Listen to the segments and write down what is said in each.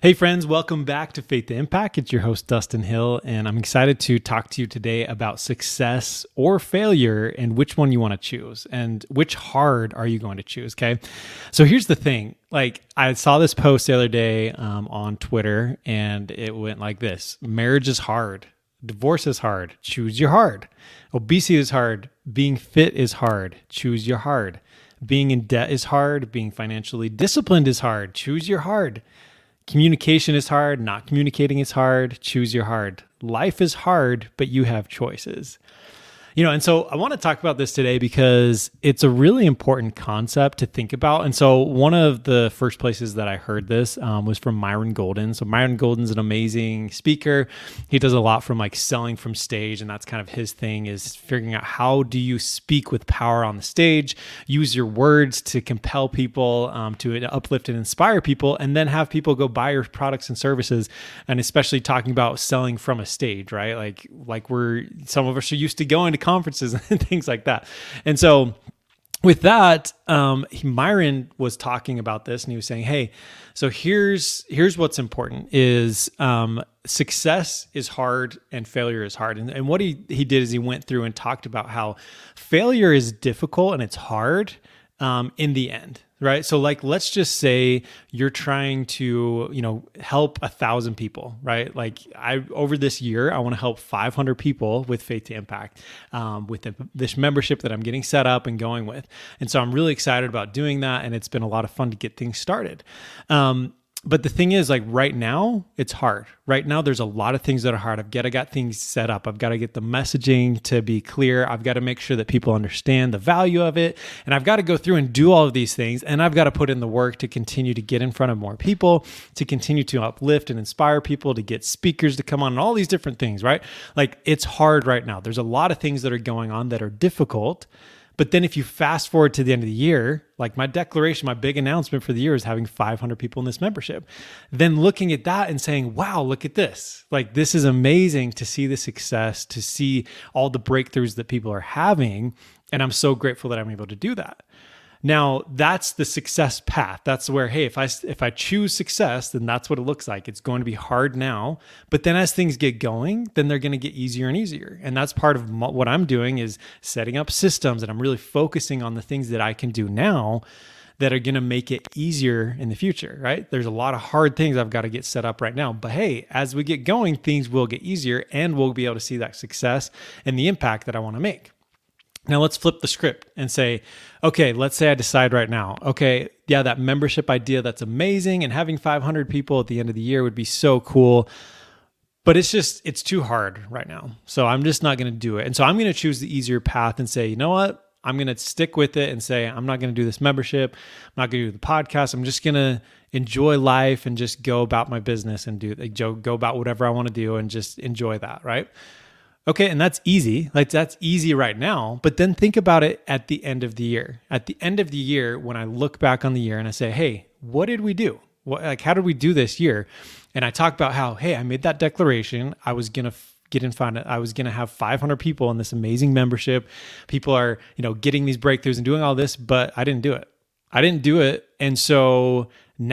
Hey friends, welcome back to Faith to Impact. It's your host, Dustin Hill, and I'm excited to talk to you today about success or failure and which one you want to choose and which hard are you going to choose, okay? So here's the thing. I saw this post the other day on Twitter, and it went like this. Marriage is hard. Divorce is hard. Choose your hard. Obesity is hard. Being fit is hard. Choose your hard. Being in debt is hard. Being financially disciplined is hard. Choose your hard. Communication is hard. Not communicating is hard. Choose your hard. Life is hard, but you have choices. And so I want to talk about this today because it's a really important concept to think about. And so one of the first places that I heard this was from Myron Golden. So Myron Golden's an amazing speaker. He does a lot from selling from stage, and that's kind of his thing, is figuring out how do you speak with power on the stage, use your words to compel people, to uplift and inspire people, and then have people go buy your products and services. And especially talking about selling from a stage, right? Like some of us are used to going to conferences and things like that. And so with that, Myron was talking about this, and he was saying, hey, so here's what's important is success is hard and failure is hard. And what he did is he went through and talked about how failure is difficult and it's hard in the end. Right. So let's just say you're trying to, help 1,000 people, right? Over this year, I want to help 500 people with Faith to Impact, with this membership that I'm getting set up and going with. And so I'm really excited about doing that. And it's been a lot of fun to get things started. But the thing is, right now, it's hard. Right now, there's a lot of things that are hard. I've got to get things set up. I've got to get the messaging to be clear. I've got to make sure that people understand the value of it. And I've got to go through and do all of these things. And I've got to put in the work to continue to get in front of more people, to continue to uplift and inspire people, to get speakers to come on, and all these different things, right? It's hard right now. There's a lot of things that are going on that are difficult. But then if you fast forward to the end of the year, my declaration, my big announcement for the year is having 500 people in this membership. Then looking at that and saying, wow, look at this. This is amazing to see the success, to see all the breakthroughs that people are having. And I'm so grateful that I'm able to do that. Now, that's the success path. That's where, hey, if I choose success, then that's what it looks like. It's going to be hard now, but then as things get going, then they're going to get easier and easier. And that's part of what I'm doing is setting up systems, and I'm really focusing on the things that I can do now that are going to make it easier in the future, right? There's a lot of hard things I've got to get set up right now, but hey, as we get going, things will get easier and we'll be able to see that success and the impact that I want to make. Now let's flip the script and say, okay, let's say I decide right now, okay, yeah, that membership idea, that's amazing. And having 500 people at the end of the year would be so cool, but it's too hard right now. So I'm just not going to do it. And so I'm going to choose the easier path and say, you know what? I'm going to stick with it and say, I'm not going to do this membership. I'm not going to do the podcast. I'm just going to enjoy life and just go about my business and go about whatever I want to do and just enjoy that, right? Okay, and that's easy. That's easy right now, but then think about it at the end of the year. At the end of the year, when I look back on the year and I say, hey, what did we do? How did we do this year? And I talk about how, hey, I made that declaration. I was going to I was going to have 500 people in this amazing membership. People are, getting these breakthroughs and doing all this, but I didn't do it. And so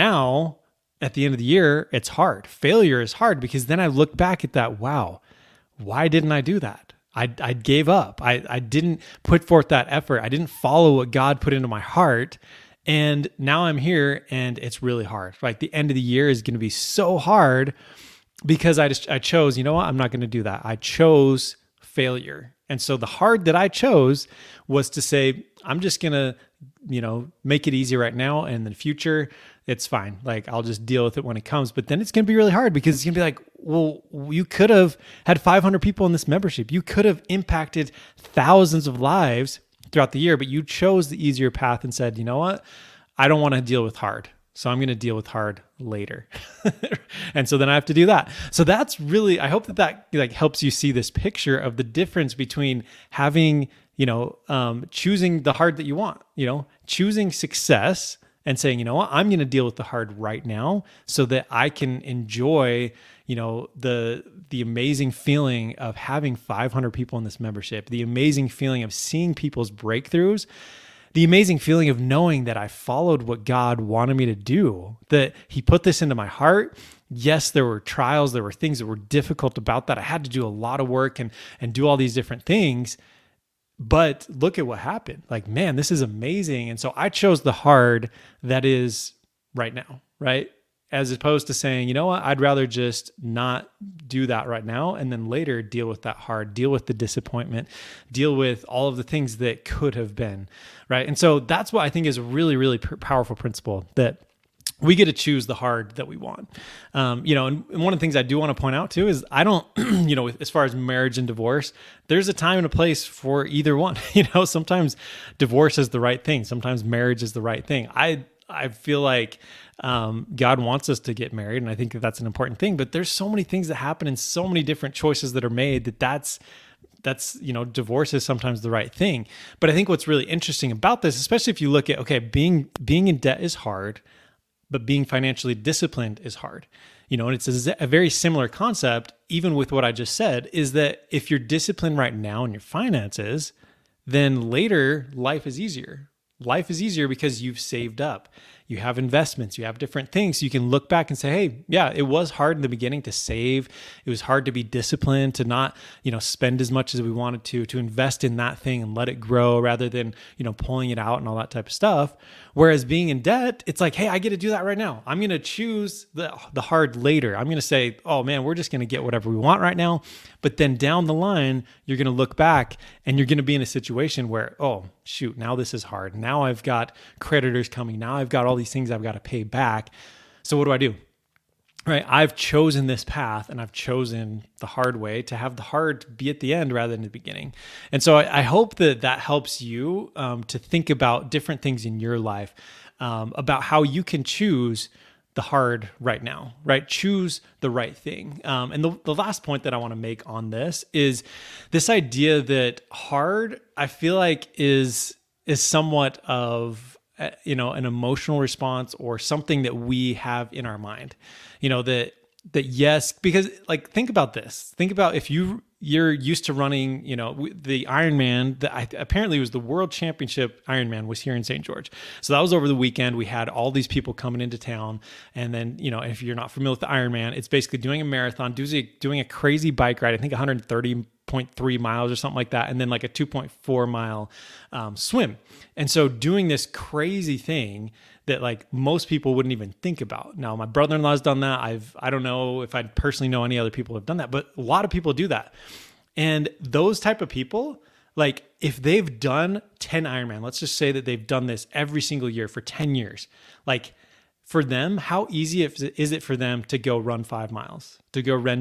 now at the end of the year, it's hard. Failure is hard because then I look back at that, wow, why didn't I do that? I gave up. I didn't put forth that effort. I didn't follow what God put into my heart. And now I'm here and it's really hard. The end of the year is going to be so hard because I chose, you know what? I'm not going to do that. I chose failure. And so the hard that I chose was to say, I'm just going to, make it easy right now. And in the future, it's fine. I'll just deal with it when it comes. But then it's going to be really hard because it's going to be well, you could have had 500 people in this membership. You could have impacted thousands of lives throughout the year, but you chose the easier path and said, you know what? I don't want to deal with hard. So I'm going to deal with hard later. And so then I have to do that. So that's really, I hope that helps you see this picture of the difference between having, choosing the hard that you want, choosing success and saying, you know what, I'm going to deal with the hard right now so that I can enjoy, the amazing feeling of having 500 people in this membership, the amazing feeling of seeing people's breakthroughs, the amazing feeling of knowing that I followed what God wanted me to do, that he put this into my heart. Yes, there were trials, there were things that were difficult about that. I had to do a lot of work and do all these different things. But look at what happened. Like, man, this is amazing. And so I chose the hard that is right now, right? As opposed to saying, you know what, I'd rather just not do that right now and then later deal with that hard, deal with the disappointment, deal with all of the things that could have been, right? And so that's what I think is a really, really powerful principle, that we get to choose the hard that we want. And one of the things I do want to point out too is I don't, as far as marriage and divorce, there's a time and a place for either one. Sometimes divorce is the right thing. Sometimes marriage is the right thing. I feel like God wants us to get married, and I think that that's an important thing. But there's so many things that happen and so many different choices that are made that's divorce is sometimes the right thing. But I think what's really interesting about this, especially if you look at, okay, being in debt is hard, but being financially disciplined is hard. And it's a very similar concept, even with what I just said, is that if you're disciplined right now in your finances, then later life is easier. Life is easier because you've saved up. You have investments, you have different things. So you can look back and say, hey, yeah, it was hard in the beginning to save. It was hard to be disciplined, to not, spend as much as we wanted to invest in that thing and let it grow rather than, pulling it out and all that type of stuff. Whereas being in debt, it's like, hey, I get to do that right now. I'm going to choose the hard later. I'm going to say, oh man, we're just going to get whatever we want right now. But then down the line, you're going to look back and you're going to be in a situation where, oh shoot, now this is hard. Now I've got creditors coming. Now I've got all these things I've got to pay back. So what do I do? Right? I've chosen this path and I've chosen the hard way to have the hard be at the end rather than the beginning. And so I hope that helps you to think about different things in your life, about how you can choose the hard right now, right? Choose the right thing. And the last point that I want to make on this is this idea that hard, I feel like is somewhat of, an emotional response or something that we have in our mind, that yes, because like, think about this. Think about if you're used to running, the Ironman, apparently it was the World Championship Ironman was here in St. George. So that was over the weekend. We had all these people coming into town. And then, if you're not familiar with the Ironman, it's basically doing a marathon, doing a crazy bike ride, I think 130.3 miles or something like that. And then like a 2.4 mile swim. And so doing this crazy thing that like most people wouldn't even think about. Now, my brother-in-law's done that. I don't know if I personally know any other people who have done that, but a lot of people do that. And those type of people, like if they've done 10 Ironman, let's just say that they've done this every single year for 10 years, like for them, how easy is it for them to go run 5 miles, to go run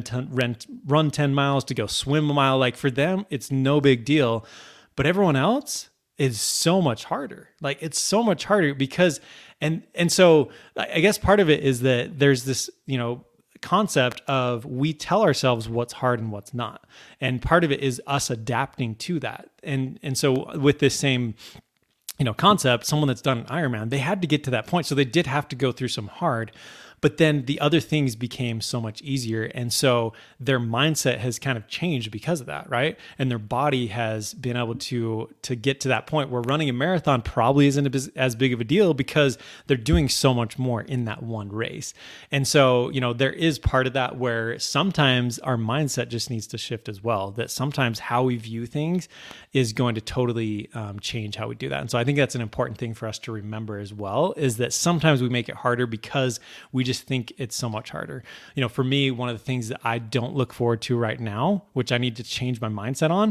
10 miles, to go swim a mile? Like for them, it's no big deal. But everyone else is so much harder. Like it's so much harder because, and so I guess part of it is that there's this, concept of we tell ourselves what's hard and what's not. And part of it is us adapting to that. And so with this same, concept, someone that's done an Ironman, they had to get to that point. So they did have to go through some hard, but then the other things became so much easier. And so their mindset has kind of changed because of that, right? And their body has been able to get to that point where running a marathon probably isn't as big of a deal because they're doing so much more in that one race. And so, there is part of that where sometimes our mindset just needs to shift as well, that sometimes how we view things is going to totally change how we do that. And so I think that's an important thing for us to remember as well, is that sometimes we make it harder because we just think it's so much harder. For me, one of the things that I don't look forward to right now, which I need to change my mindset on,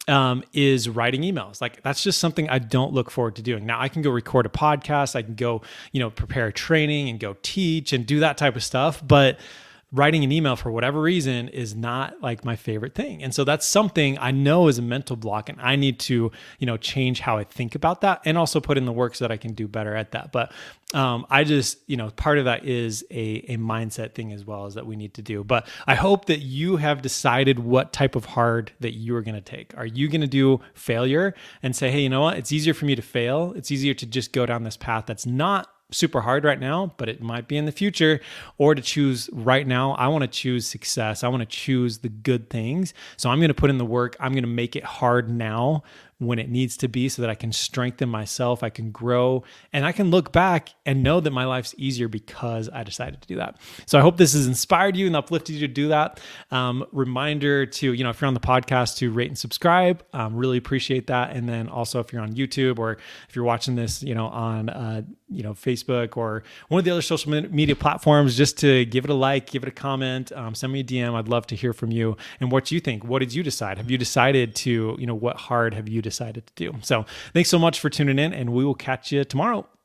is writing emails. Like that's just something I don't look forward to doing. Now I can go record a podcast, I can go, prepare a training and go teach and do that type of stuff. But writing an email for whatever reason is not like my favorite thing. And so that's something I know is a mental block and I need to, change how I think about that and also put in the work so that I can do better at that. But I just, part of that is a mindset thing as well as that we need to do. But I hope that you have decided what type of hard that you are going to take. Are you going to do failure and say, hey, you know what? It's easier for me to fail. It's easier to just go down this path that's not super hard right now, but it might be in the future, or to choose right now. I want to choose success. I want to choose the good things. So I'm going to put in the work. I'm going to make it hard now when it needs to be so that I can strengthen myself, I can grow, and I can look back and know that my life's easier because I decided to do that. So I hope this has inspired you and uplifted you to do that. Reminder to, if you're on the podcast, to rate and subscribe. Really appreciate that. And then also if you're on YouTube, or if you're watching this, on, Facebook or one of the other social media platforms, just to give it a like, give it a comment, send me a DM. I'd love to hear from you and what you think. What did you decide? Have you decided to, what hard have you decided to do? So thanks so much for tuning in, and we will catch you tomorrow.